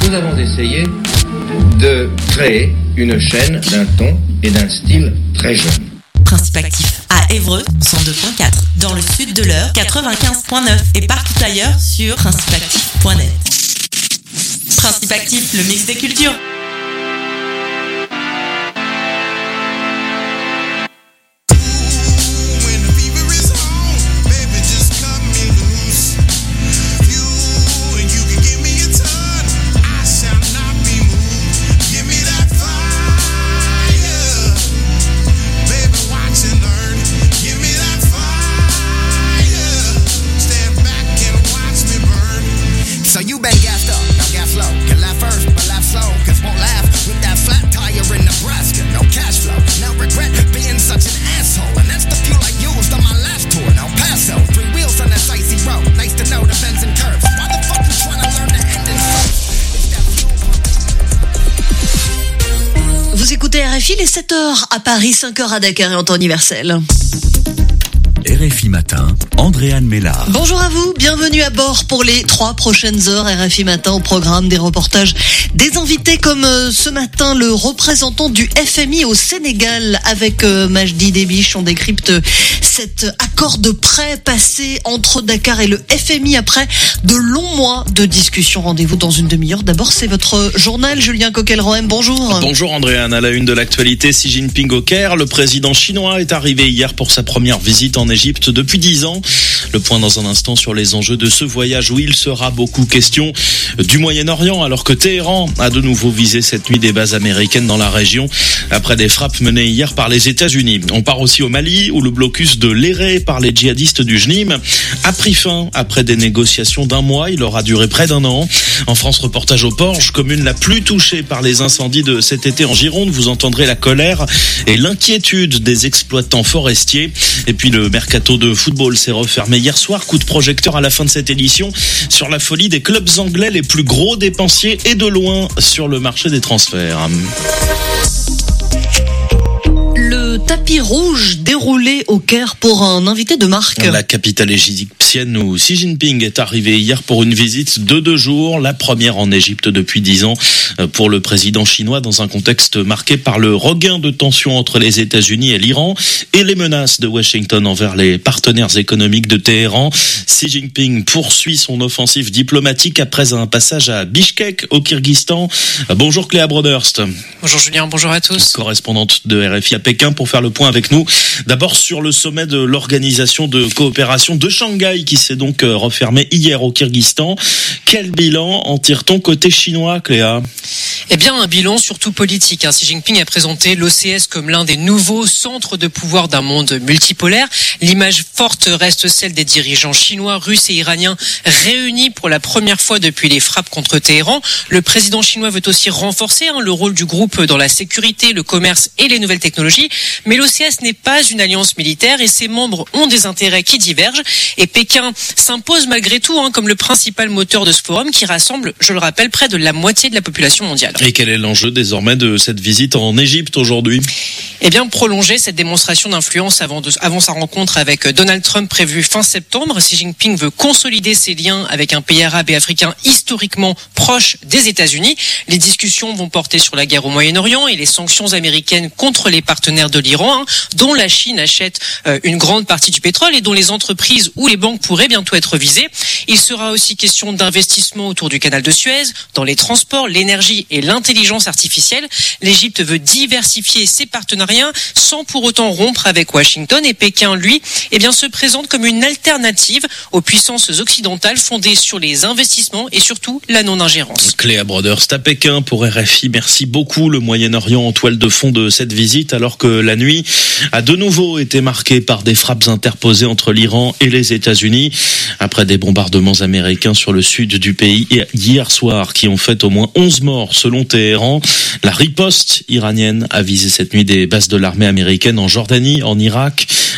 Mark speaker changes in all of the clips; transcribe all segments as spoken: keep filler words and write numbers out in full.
Speaker 1: nous avons essayé de créer une chaîne d'un ton et d'un style très jeune.
Speaker 2: Principe Actif à Évreux, cent deux virgule quatre, dans le sud de l'Eure, quatre-vingt-quinze virgule neuf et partout ailleurs sur principe actif point net. Principe Actif, le mix des cultures.
Speaker 3: Il est sept heures à Paris, cinq heures à Dakar et en temps universel.
Speaker 4: R F I Matin, Andréane Mélard.
Speaker 3: Bonjour à vous, bienvenue à bord pour les trois prochaines heures. R F I Matin au programme des reportages, des invités comme euh, ce matin le représentant du F M I au Sénégal avec euh, Majdi Debiche. On décrypte cet accord de prêt passé entre Dakar et le F M I après de longs mois de discussion. Rendez-vous dans une demi-heure. D'abord, c'est votre journal, Julien Coquel-Rohem. Bonjour.
Speaker 5: Bonjour Andréane. À la une de l'actualité, Xi Jinping au Caire. Le président chinois est arrivé hier pour sa première visite en Égypte depuis dix ans. Le point dans un instant sur les enjeux de ce voyage où il sera beaucoup question du Moyen-Orient, alors que Téhéran a de nouveau visé cette nuit des bases américaines dans la région après des frappes menées hier par les États-Unis. On part aussi au Mali où le blocus de l'Éré par les djihadistes du Jnim a pris fin après des négociations d'un mois. Il aura duré près d'un an. En France, reportage au Porge, commune la plus touchée par les incendies de cet été en Gironde. Vous entendrez la colère et l'inquiétude des exploitants forestiers. Et puis le mercato de football s'est refermé hier soir. Coup de projecteur à la fin de cette édition sur la folie des clubs anglais les plus gros dépensiers et de loin sur le marché des transferts.
Speaker 3: Le tapis rouge déroulé au Caire pour un invité de marque.
Speaker 5: La capitale égyptienne où Xi Jinping est arrivé hier pour une visite de deux jours, la première en Égypte depuis dix ans pour le président chinois dans un contexte marqué par le regain de tensions entre les États-Unis et l'Iran et les menaces de Washington envers les partenaires économiques de Téhéran. Xi Jinping poursuit son offensive diplomatique après un passage à Bishkek au Kyrgyzstan. Bonjour Cléa Broderst.
Speaker 6: Bonjour Julien, bonjour à tous.
Speaker 5: Correspondante de R F I à Pékin pour faire le point avec nous. D'abord sur le sommet de l'Organisation de coopération de Shanghai qui s'est donc refermé hier au Kyrgyzstan. Quel bilan en tire-t-on côté chinois, Cléa ?
Speaker 6: Eh bien, un bilan surtout politique. Xi Jinping a présenté l'O C S comme l'un des nouveaux centres de pouvoir d'un monde multipolaire. L'image forte reste celle des dirigeants chinois, russes et iraniens réunis pour la première fois depuis les frappes contre Téhéran. Le président chinois veut aussi renforcer hein, le rôle du groupe dans la sécurité, le commerce et les nouvelles technologies. Mais l'O C S n'est pas une alliance militaire et ses membres ont des intérêts qui divergent. Et Pékin s'impose malgré tout hein, comme le principal moteur de ce forum qui rassemble, je le rappelle, près de la moitié de la population mondiale.
Speaker 5: Et quel est l'enjeu désormais de cette visite en Égypte aujourd'hui ?
Speaker 6: Eh bien, prolonger cette démonstration d'influence avant, de, avant sa rencontre avec Donald Trump prévue fin septembre. Xi Jinping veut consolider ses liens avec un pays arabe et africain historiquement proche des États-Unis. Les discussions vont porter sur la guerre au Moyen-Orient et les sanctions américaines contre les partenaires de l'Iran, hein, dont la Chine achète euh, une grande partie du pétrole et dont les entreprises ou les banques pourraient bientôt être visées. Il sera aussi question d'investissement autour du canal de Suez, dans les transports, l'énergie et l'intelligence artificielle. L'Égypte veut diversifier ses partenariats sans pour autant rompre avec Washington et Pékin, lui, eh bien, se présente comme une alternative aux puissances occidentales fondées sur les investissements et surtout la non-ingérence.
Speaker 5: Cléa Broderst à Pékin pour R F I. Merci beaucoup. Le Moyen-Orient en toile de fond de cette visite alors que la nuit a de nouveau été marquée par des frappes interposées entre l'Iran et les États-Unis après des bombardements américains sur le sud du pays hier soir qui ont fait au moins onze morts selon Téhéran. La riposte iranienne a visé cette nuit des bases de l'armée américaine en Jordanie, en Irak,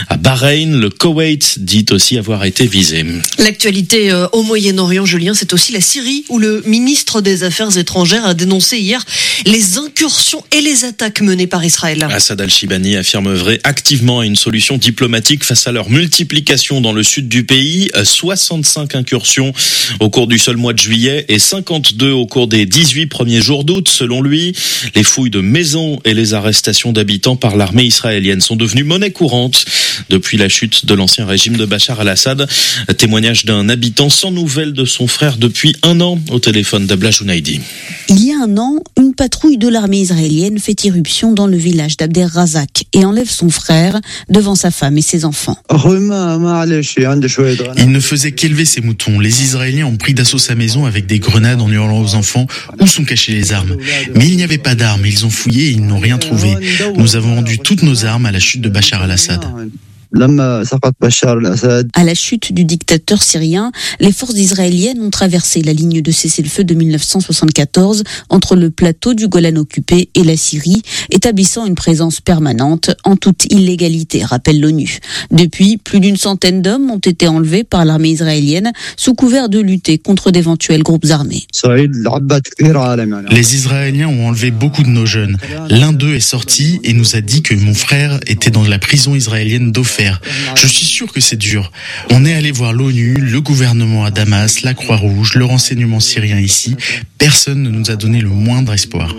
Speaker 5: à Bahreïn. Le Koweït dit aussi avoir été visé.
Speaker 3: L'actualité euh, au Moyen-Orient, Julien, c'est aussi la Syrie où le ministre des Affaires étrangères a dénoncé hier les incursions et les attaques menées par Israël.
Speaker 5: Assad al-Shibani affirme œuvrer activement à une solution diplomatique face à leur multiplication dans le sud du pays. soixante-cinq incursions au cours du seul mois de juillet et cinquante-deux au cours des dix-huit premiers jours d'août. Selon lui, les fouilles de maisons et les arrestations d'habitants par l'armée israélienne sont devenues monnaie courante depuis la chute de l'ancien régime de Bachar al-Assad. Témoignage d'un habitant sans nouvelles de son frère depuis un an au téléphone d'Abla Jounaidi.
Speaker 7: Il y a un an, une patrouille de l'armée israélienne fait irruption dans le village d'Abder Razak et enlève son frère devant sa femme et ses enfants.
Speaker 8: Il ne faisait qu'élever ses moutons. Les Israéliens ont pris d'assaut sa maison avec des grenades en hurlant aux enfants où sont cachées les armes. Mais il n'y avait pas d'armes, ils ont fouillé et ils n'ont rien trouvé. Nous avons rendu toutes nos armes à la chute de Bachar al-Assad.
Speaker 7: À la chute du dictateur syrien, les forces israéliennes ont traversé la ligne de cessez-le-feu de mille neuf cent soixante-quatorze entre le plateau du Golan occupé et la Syrie, établissant une présence permanente en toute illégalité, rappelle l'ONU. Depuis, plus d'une centaine d'hommes ont été enlevés par l'armée israélienne sous couvert de lutter contre d'éventuels groupes armés.
Speaker 8: Les Israéliens ont enlevé beaucoup de nos jeunes. L'un d'eux est sorti et nous a dit que mon frère était dans la prison israélienne d'Ofer. Je suis sûr que c'est dur. On est allé voir l'ONU, le gouvernement à Damas, la Croix-Rouge, le renseignement syrien ici. Personne ne nous a donné le moindre espoir.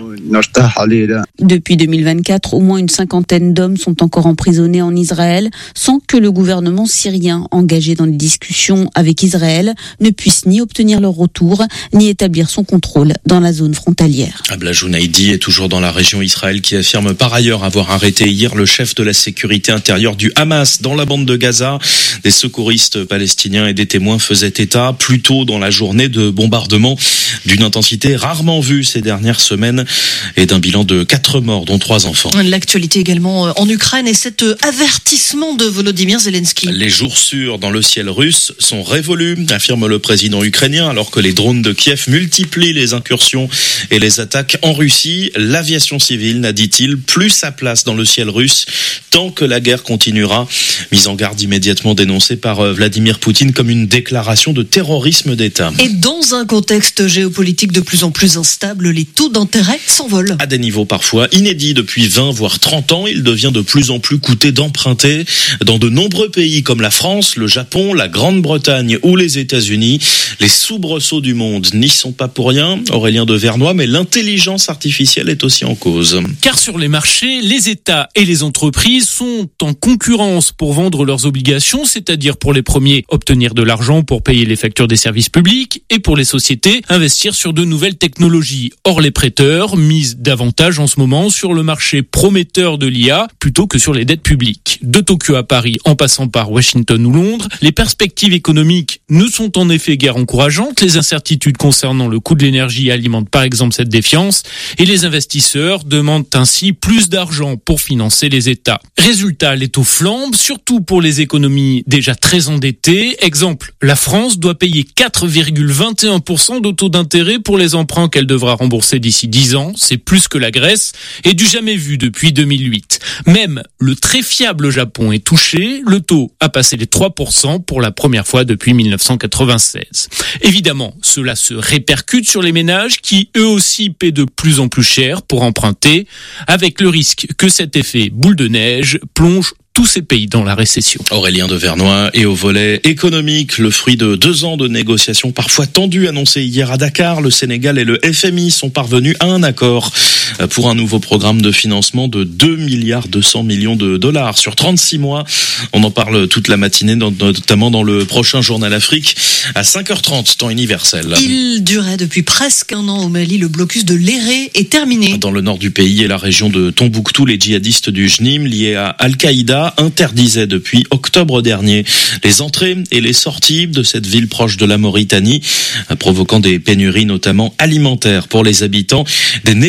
Speaker 7: Depuis deux mille vingt-quatre, au moins une cinquantaine d'hommes sont encore emprisonnés en Israël sans que le gouvernement syrien, engagé dans les discussions avec Israël, ne puisse ni obtenir leur retour, ni établir son contrôle dans la zone frontalière.
Speaker 5: Abla Jounaidi est toujours dans la région Israël qui affirme par ailleurs avoir arrêté hier le chef de la sécurité intérieure du Hamas dans la bande de Gaza. Des secouristes palestiniens et des témoins faisaient état plus tôt dans la journée de bombardements d'une intensité rarement vue ces dernières semaines et d'un bilan de quatre morts dont trois enfants.
Speaker 3: L'actualité également en Ukraine et cet avertissement de Volodymyr Zelensky.
Speaker 5: Les jours sûrs dans le ciel russe sont révolus, affirme le président ukrainien, alors que les drones de Kiev multiplient les incursions et les attaques en Russie. L'aviation civile n'a, dit-il, plus sa place dans le ciel russe tant que la guerre continuera. Mise en garde immédiatement dénoncée par Vladimir Poutine comme une déclaration de terrorisme d'État.
Speaker 3: Et dans un contexte géopolitique de plus en plus instable, les taux d'intérêt s'envolent.
Speaker 5: À des niveaux parfois inédits depuis vingt voire trente ans, il devient de plus en plus coûteux d'emprunter. Dans de nombreux pays comme la France, le Japon, la Grande-Bretagne ou les États-Unis, les soubresauts du monde n'y sont pas pour rien. Aurélien de Vernois, mais l'intelligence artificielle est aussi en cause.
Speaker 9: Car sur les marchés, les États et les entreprises sont en concurrence pour vendre leurs obligations, c'est-à-dire pour les premiers, obtenir de l'argent pour payer les factures des services publics et pour les sociétés, investir sur de nouvelles technologies. Or, les prêteurs misent davantage en ce moment sur le marché prometteur de l'I A plutôt que sur les dettes publiques. De Tokyo à Paris, en passant par Washington ou Londres, les perspectives économiques ne sont en effet guère encourageantes. Les incertitudes concernant le coût de l'énergie alimentent par exemple cette défiance et les investisseurs demandent ainsi plus d'argent pour financer les États. Résultat, les taux flambent, surtout pour les économies déjà très endettées. Exemple, la France doit payer quatre virgule vingt et un pour cent de taux d'intérêt pour les emprunts qu'elle devra rembourser d'ici dix ans. C'est plus que la Grèce et du jamais vu depuis deux mille huit. Même le très fiable Japon est touché. Le taux a passé les trois pour cent pour la première fois depuis mille neuf cent quatre-vingt-seize. Évidemment, cela se répercute sur les ménages qui eux aussi paient de plus en plus cher pour emprunter, avec le risque que cet effet boule de neige plonge tous ces pays dans la récession.
Speaker 5: Aurélien de Vernois, et au volet économique, le fruit de deux ans de négociations parfois tendues annoncées hier à Dakar, le Sénégal et le F M I sont parvenus à un accord pour un nouveau programme de financement de deux milliards deux cents millions de dollars sur trente-six mois. On en parle toute la matinée, notamment dans le prochain Journal Afrique à cinq heures trente, temps universel.
Speaker 3: Il durait depuis presque un an au Mali. Le blocus de l'Éré est terminé.
Speaker 5: Dans le nord du pays et la région de Tombouctou, les djihadistes du J N I M liés à Al-Qaïda interdisait depuis octobre dernier les entrées et les sorties de cette ville proche de la Mauritanie, provoquant des pénuries notamment alimentaires pour les habitants. Des négociations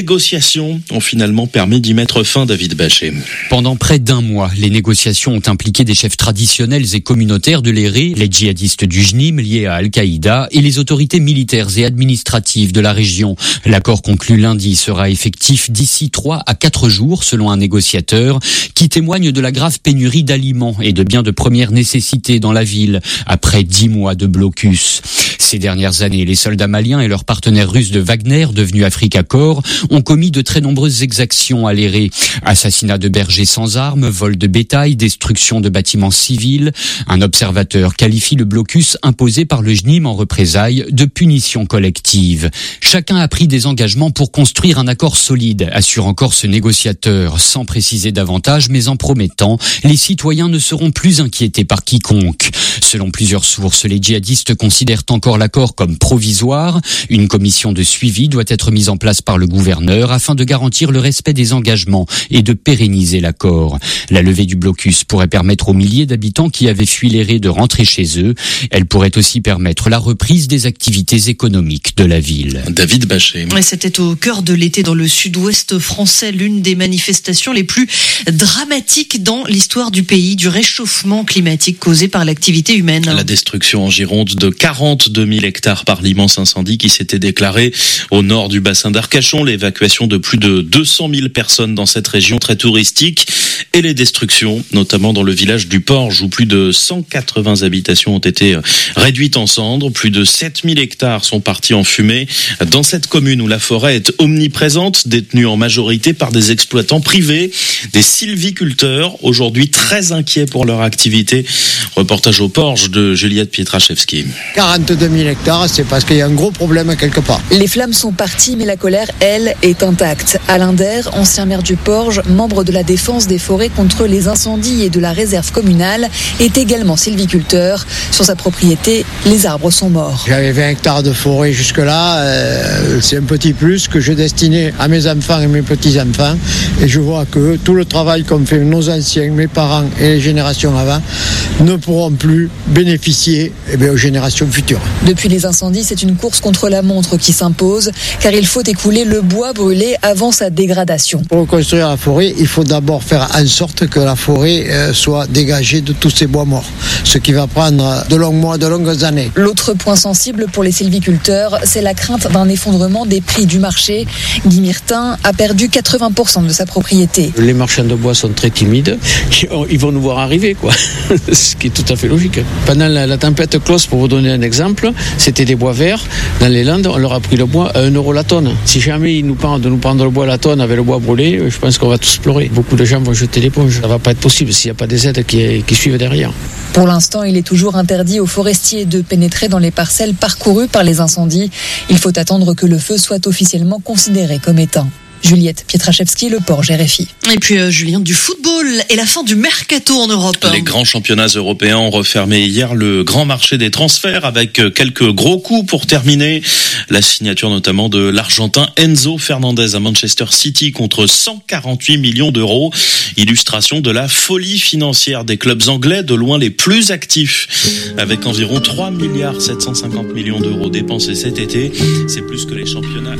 Speaker 5: négociations ont finalement permis d'y mettre fin, David Bachet.
Speaker 10: Pendant près d'un mois, les négociations ont impliqué des chefs traditionnels et communautaires de l'Éré, les djihadistes du J N I M liés à Al-Qaïda et les autorités militaires et administratives de la région. L'accord conclu lundi sera effectif d'ici trois à quatre jours, selon un négociateur, qui témoigne de la grave pénurie d'aliments et de biens de première nécessité dans la ville, après dix mois de blocus. Ces dernières années, les soldats maliens et leurs partenaires russes de Wagner, devenus Africa Corps, ont commis de très nombreuses exactions à l'Éré. Assassinat de bergers sans armes, vol de bétail, destruction de bâtiments civils. Un observateur qualifie le blocus imposé par le J N I M en représailles de punition collective. Chacun a pris des engagements pour construire un accord solide, assure encore ce négociateur, sans préciser davantage, mais en promettant les citoyens ne seront plus inquiétés par quiconque. Selon plusieurs sources, les djihadistes considèrent encore l'accord comme provisoire. Une commission de suivi doit être mise en place par le gouverneur afin de garantir le respect des engagements et de pérenniser l'accord. La levée du blocus pourrait permettre aux milliers d'habitants qui avaient fui l'Éré de rentrer chez eux. Elle pourrait aussi permettre la reprise des activités économiques de la ville.
Speaker 5: David Bachet.
Speaker 3: Et c'était au cœur de l'été dans le sud-ouest français, l'une des manifestations les plus dramatiques dans l'histoire du pays, du réchauffement climatique causé par l'activité humaine.
Speaker 5: La destruction en Gironde de quarante-deux mille hectares par l'immense incendie qui s'était déclaré au nord du bassin d'Arcachon, l'évacuation de plus de deux cent mille personnes dans cette région très touristique et les destructions, notamment dans le village du Porge où plus de cent quatre-vingts habitations ont été réduites en cendres, plus de sept mille hectares sont partis en fumée. Dans cette commune où la forêt est omniprésente, détenue en majorité par des exploitants privés, des sylviculteurs, aujourd'hui très inquiets pour leur activité. Reportage au Porge de Juliette Pietraszewski.
Speaker 11: quarante-deux mille hectares, c'est parce qu'il y a un gros problème quelque part.
Speaker 12: Les flammes sont parties, mais la colère, elle, est intacte. Alain Der, ancien maire du Porge, membre de la défense des forêts contre les incendies et de la réserve communale, est également sylviculteur. Sur sa propriété, les arbres sont morts.
Speaker 11: J'avais vingt hectares de forêt jusque-là. Euh, c'est un petit plus que j'ai destiné à mes enfants et mes petits-enfants. Et je vois que tout le travail qu'ont fait nos anciens, mes parents et les générations avant, ne pourront plus bénéficier eh bien, aux générations futures.
Speaker 12: Depuis les incendies, c'est une course contre la montre qui s'impose, car il faut écouler le bois brûlé avant sa dégradation.
Speaker 11: Pour reconstruire la forêt, il faut d'abord faire en sorte que la forêt euh, soit dégagée de tous ces bois morts, ce qui va prendre de longs mois, de longues années.
Speaker 12: L'autre point sensible pour les sylviculteurs, c'est la crainte d'un effondrement des prix du marché. Guy Myrtin a perdu quatre-vingts pour cent de sa propriété.
Speaker 13: Les marchands de bois sont très timides, ils vont nous voir arriver, quoi. Ce qui est tout à fait logique. Pendant la, la tempête Klaus, pour vous donner un exemple, c'était des bois verts. Dans les Landes, on leur a pris le bois à un euro la tonne. Si jamais ils nous parlent de nous prendre le bois à la tonne avec le bois brûlé, je pense qu'on va tous pleurer. Beaucoup de gens vont jeter l'éponge. Ça ne va pas être possible s'il n'y a pas des aides qui, qui suivent derrière.
Speaker 12: Pour l'instant, il est toujours interdit aux forestiers de pénétrer dans les parcelles parcourues par les incendies. Il faut attendre que le feu soit officiellement considéré comme éteint. Juliette Pietraszewski, Le Porge, R F I.
Speaker 3: Et puis euh, Julien, du football et la fin du mercato en Europe.
Speaker 5: Les grands championnats européens ont refermé hier le grand marché des transferts avec quelques gros coups pour terminer. La signature notamment de l'Argentin Enzo Fernandez à Manchester City contre cent quarante-huit millions d'euros. Illustration de la folie financière des clubs anglais, de loin les plus actifs, avec environ trois milliards sept cent cinquante millions d'euros dépensés cet été. C'est plus que les championnats.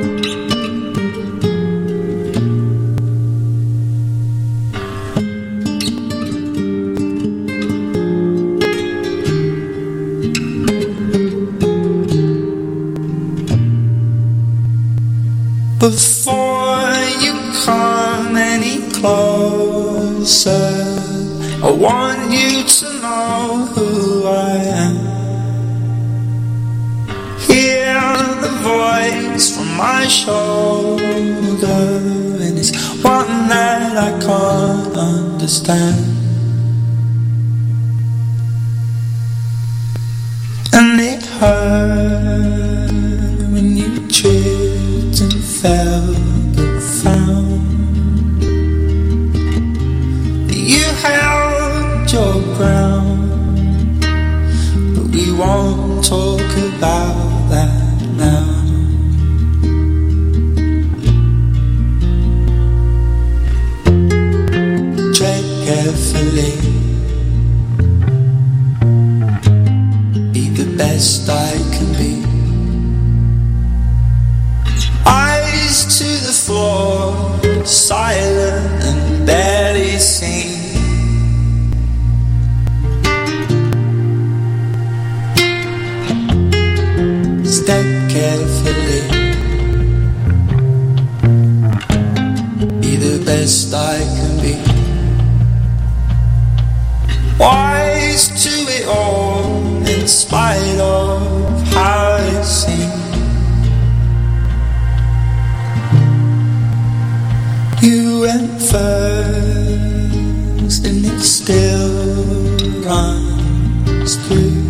Speaker 14: Before you come any closer, I want you to know who I am. Hear the voice from my shoulder, and it's one that I can't understand. And it hurt when you tripped and fell but found that you held your ground. But we won't talk about that now. Tread carefully, be the best I can be. Eyes to the the floor, silent and barely seen. Step carefully, be the best I can be. Wise to it all, in spite of how it seems. You went first, and it still runs through.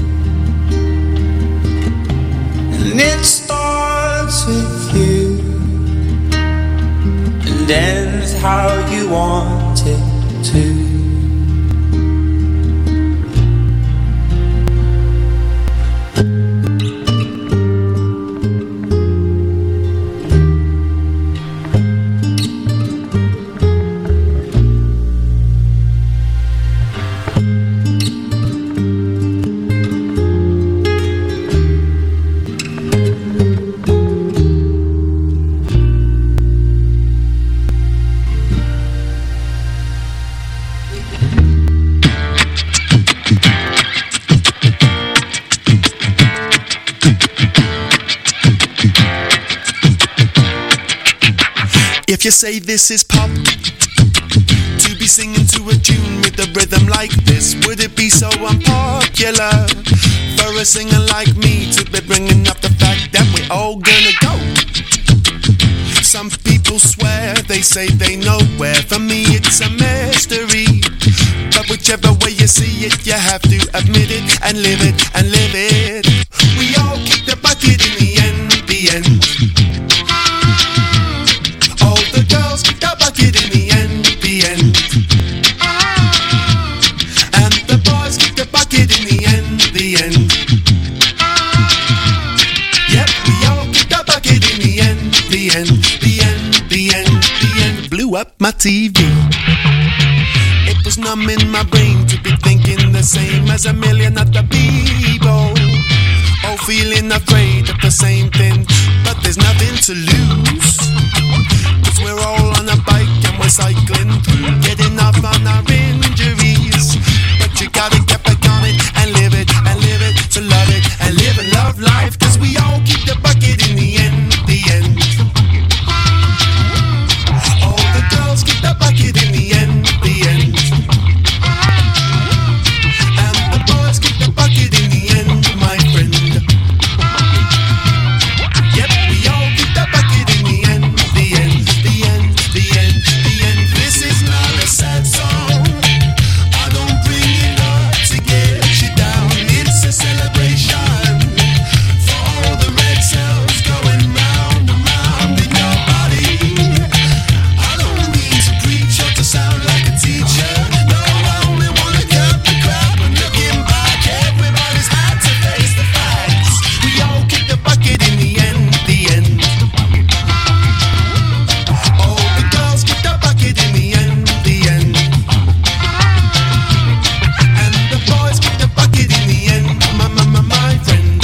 Speaker 14: And it starts with you, and ends how you want it to.
Speaker 15: If you say this is pop, to be singing to a tune with a rhythm like this, would it be so unpopular for a singer like me to be bringing up the fact that we're all gonna go? Some people swear, they say they know where. For me it's a mystery, but whichever way you see it, you have to admit it and live it and live it. We all kick the bucket in the end, the end. The girls kick the bucket in the end, the end. And the boys kick the bucket in the end, the end. Yep, we all kick the bucket in the end, the end, the end, the end, the end. Blew up my T V. It was numb in my brain to be thinking the same as a million other people. All feeling afraid of the same thing, but there's nothing to lose. We're all on a bike and we're cycling through, getting off on our injuries. But you gotta get back on it and live it and live it, to love it and live and love life. Cause we all keep the bucket in the end, the end. All the girls keep the bucket in the end, the end. And the boys keep the bucket in the end, my friend. Yep, we all keep the bucket in the end, the end. The end, the end, the end. This is not a sad song. I don't bring it up to get you down. It's a celebration for all the red cells going round and round in your body. I don't mean to preach or to sound like a teacher. No, I only wanna cut the crap. And looking back, everybody's had to face the facts. We all kick the bucket in the end, the end. In the end, the end. And the boys kick the bucket in the end, my, my, my, my friend.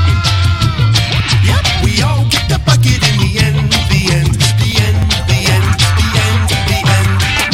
Speaker 15: Yep, we all kick the bucket in the end, the end, the end, the end, the end, the end.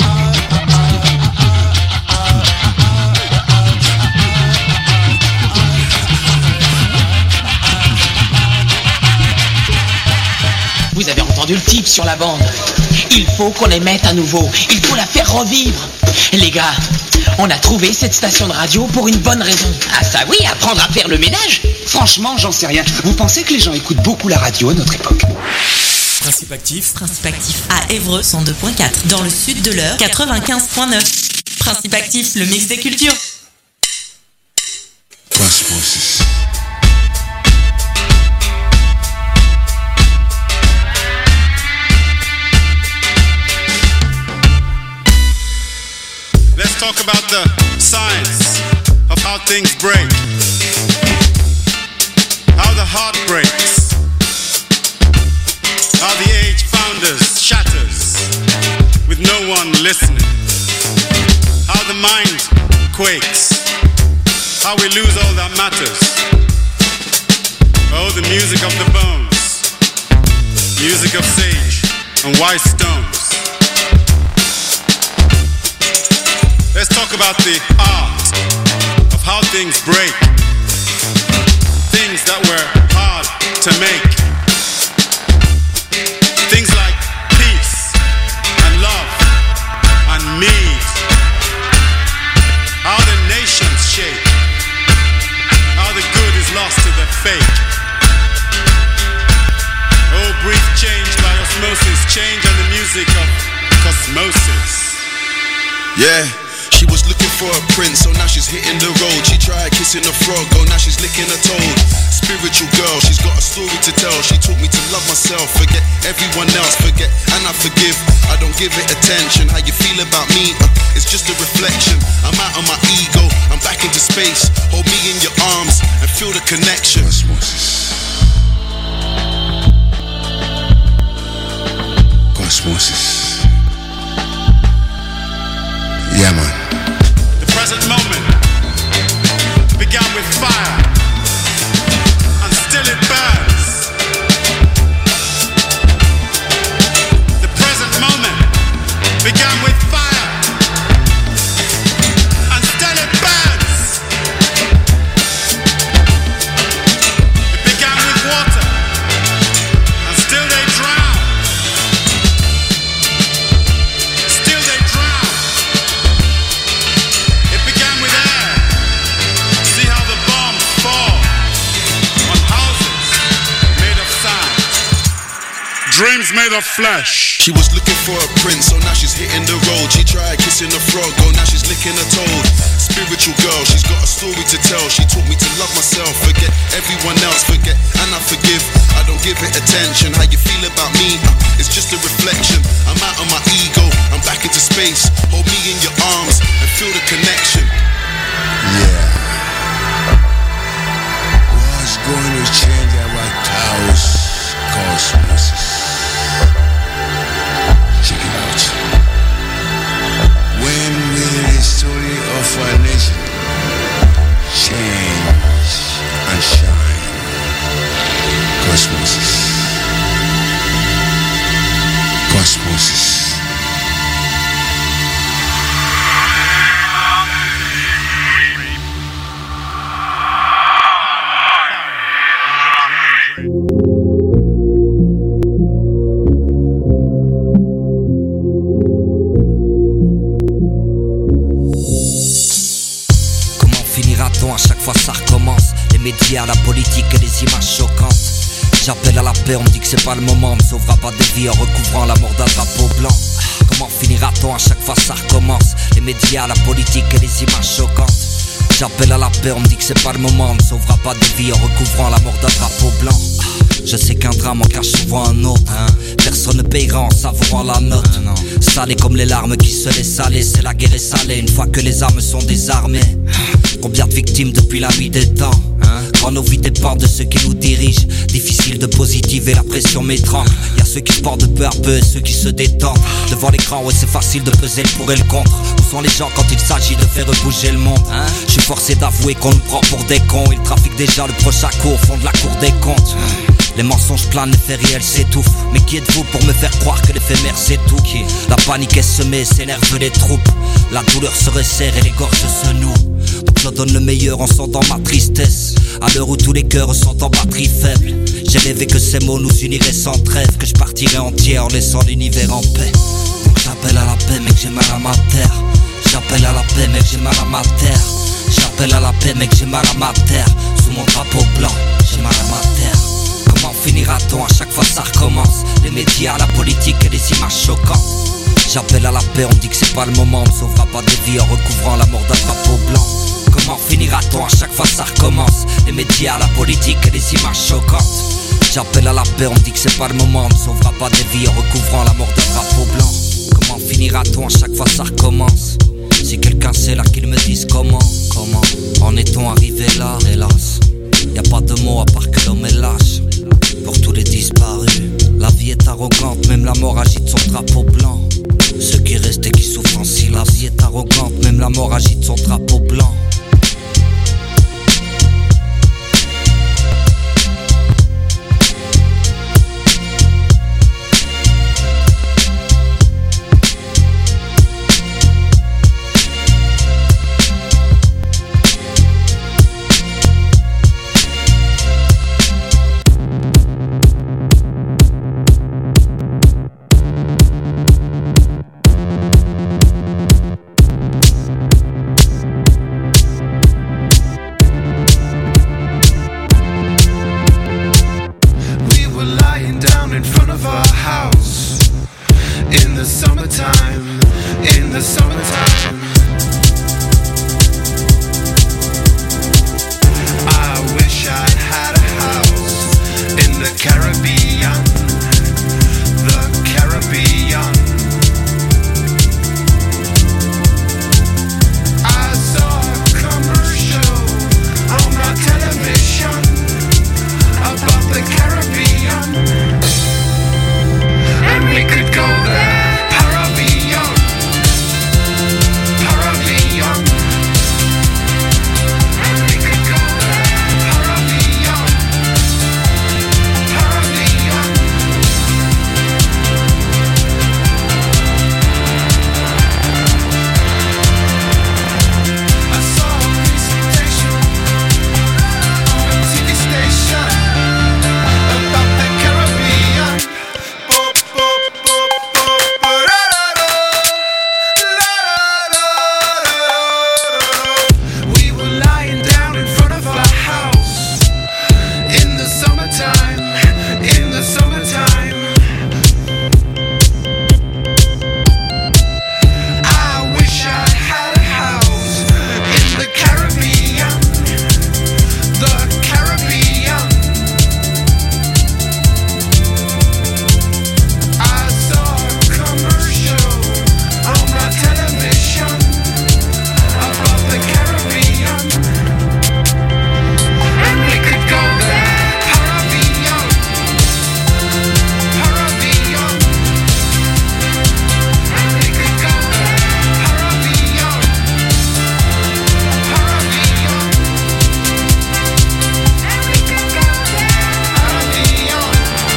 Speaker 16: Vous avez entendu le type sur la bande. Il faut qu'on les mette à nouveau. Il faut la faire revivre. Les gars, on a trouvé cette station de radio pour une bonne raison. Ah ça oui, apprendre à faire le ménage.
Speaker 17: Franchement, j'en sais rien. Vous pensez que les gens écoutent beaucoup la radio à notre époque?
Speaker 2: Principe actif. Principe actif à Évreux cent deux point quatre. Dans le sud de l'Eure quatre-vingt-quinze point neuf. Principe actif, le mix des cultures.
Speaker 18: Osmosis.
Speaker 19: Let's talk about the science of how things break, how the heart breaks, how the age founders shatters with no one listening, how the mind quakes, how we lose all that matters. Oh, the music of the bones, music of sage, and white stones. Let's talk about the art of how things break. Things that were hard to make. Things like peace and love and mead. How the nations shake. How the good is lost to the fake. Oh, brief change by osmosis. Change and the music of cosmosis.
Speaker 18: Yeah. She was looking for a prince, so now she's hitting the road. She tried kissing a frog, oh now she's licking a toad. Spiritual girl, she's got a story to tell. She taught me to love myself, forget everyone else, forget and I forgive. I don't give it attention. How you feel about me? Uh, it's just a reflection. I'm out of my ego, I'm back into space. Hold me in your arms and feel the connection. Cosmosis. Yeah, man.
Speaker 19: The present moment began with fire, and still it burns. The present moment began with fire, and still it burns. It began with water, and still they drown. Still they drown. It began with air. See how the bombs fall on houses made of sand. Dreams made of flesh.
Speaker 18: She was looking for a prince, so now she's hitting the road. She tried kissing a frog, oh now she's licking a toad. Spiritual girl, she's got a story to tell. She taught me to love myself, forget everyone else, forget and I forgive. I don't give it attention. How you feel about me? Uh, it's just a reflection. I'm out of my ego, I'm back into space. Hold me in your arms and feel the connection.
Speaker 20: Yeah. What's going to change our Taos cosmos? Check it out. When will the story of our nation change and shine? Cosmosis. Cosmosis.
Speaker 21: Comment finira-t-on? À chaque fois ça recommence. Les médias, la politique et les images choquantes. J'appelle à la paix, on me dit que c'est pas le moment. On me sauvera pas des vies en recouvrant la mort d'un drapeau blanc. Comment finira-t-on? À chaque fois ça recommence. Les médias, la politique et les images choquantes. J'appelle à la paix, on me dit que c'est pas le moment. On me sauvera pas des vies en recouvrant la mort d'un drapeau blanc. Je sais qu'un drame en cache souvent un autre, hein. Personne ne payera en savourant la note, hein, salé comme les larmes qui se laissent aller. C'est la guerre est salée une fois que les âmes sont désarmées. Combien de victimes depuis la nuit des temps, hein? Quand nos vies dépendent de ceux qui nous dirigent. Difficile de positiver, la pression m'étrangle. Y'a ceux qui se portent peu à peu et ceux qui se détendent. Devant l'écran, ouais c'est facile de peser le pour et le contre. Où sont les gens quand il s'agit de faire bouger le monde, hein? Je suis forcé d'avouer qu'on nous prend pour des cons. Ils trafiquent déjà le prochain coup au fond de la cour des comptes. Les mensonges planent, les faits réels s'étouffent. Mais qui êtes-vous pour me faire croire que l'éphémère c'est tout? Qui La panique est semée, s'énerve les troupes. La douleur se resserre et les gorges se nouent. Donc je donne le meilleur en sentant ma tristesse. À l'heure où tous les cœurs sont en batterie faible. J'ai rêvé que ces mots nous uniraient sans trêve. Que je partirais entier en laissant l'univers en paix. Donc j'appelle à la paix mais que j'ai mal à ma terre. J'appelle à la paix mais que j'ai mal à ma terre. J'appelle à la paix mais que j'ai mal à ma terre. Sous mon drapeau blanc, j'ai mal à ma terre. Comment finira-t-on? À chaque fois ça recommence. Les médias, la politique et les images choquantes. J'appelle à la paix, on me dit que c'est pas le moment. On ne sauvera pas des vies en recouvrant la mort d'un drapeau blanc. Comment finira-t-on? À chaque fois ça recommence. Les médias, la politique et les images choquantes. J'appelle à la paix, on me dit que c'est pas le moment. On ne sauvera pas des vies en recouvrant la mort d'un drapeau blanc. Comment finira-t-on? À chaque fois ça recommence. Si quelqu'un sait là qu'il me dise comment. Comment en est-on arrivé là? Hélas, y a pas de mots à part que l'homme est lâche. Pour tous les disparus, la vie est arrogante, même la mort agite son drapeau blanc. Ceux qui restent et qui souffrent en silence. La vie est arrogante, même la mort agite son drapeau blanc.
Speaker 14: summertime, in the summertime. I wish I had a house in the Caribbean, the Caribbean. I saw a commercial on my television about the Caribbean, and we could go there, Caribbean, Caribbean, and we could go there, Caribbean, Caribbean. I saw a presentation on a T V station about the Caribbean. Bo- bo- bo- bo- bo- da- da- da. La- da- da- da- da. We were lying down in front of our house in the summertime, in the summertime. I wish I had a house in the Caribbean, the Caribbean. I saw a commercial on my television about the Caribbean, and we could go there, Caribbean, Caribbean, and we could go there, Caribbean, Caribbean, and we could go there, Caribbean,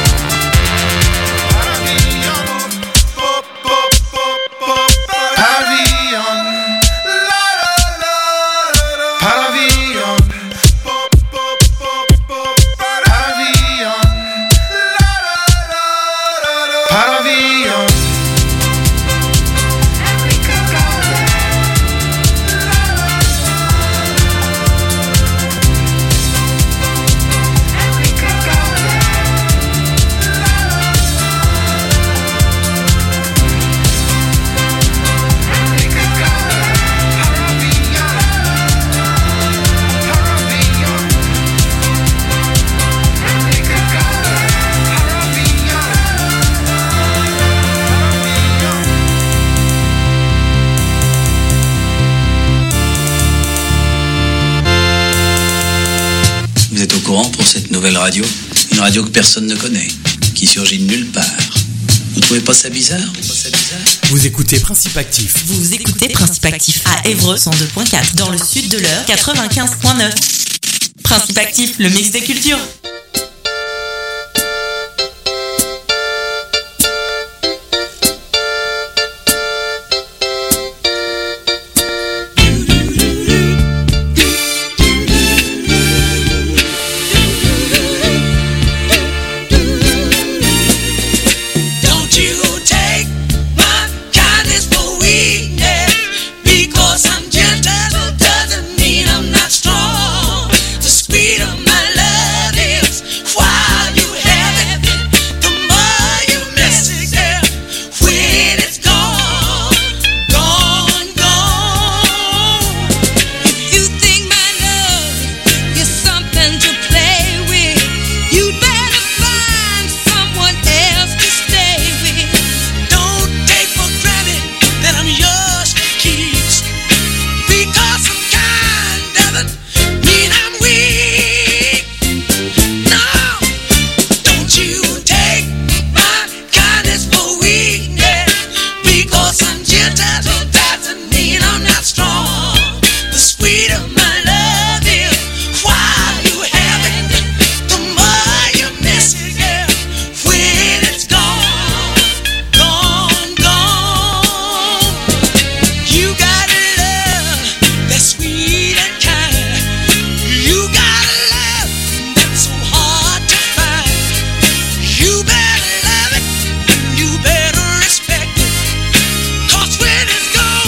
Speaker 14: Caribbean, bo- bo- bo- bo- bo- Caribbean, la la la la, Caribbean, bo- bo- bo- bo- Caribbean, la la la la, Caribbean. And we could go there, la la la, and we could go there, la la la, and we could go there, Caribbean, Caribbean, and we could go there,
Speaker 1: Vous êtes au courant pour cette nouvelle radio? Une radio que personne ne connaît, qui surgit de nulle part. Vous trouvez pas ça bizarre?
Speaker 22: Vous écoutez Principe Actif.
Speaker 2: Vous écoutez Principe Actif à Évreux cent deux point quatre, dans le sud de l'Eure quatre-vingt-quinze point neuf. Principe Actif, le mix des cultures.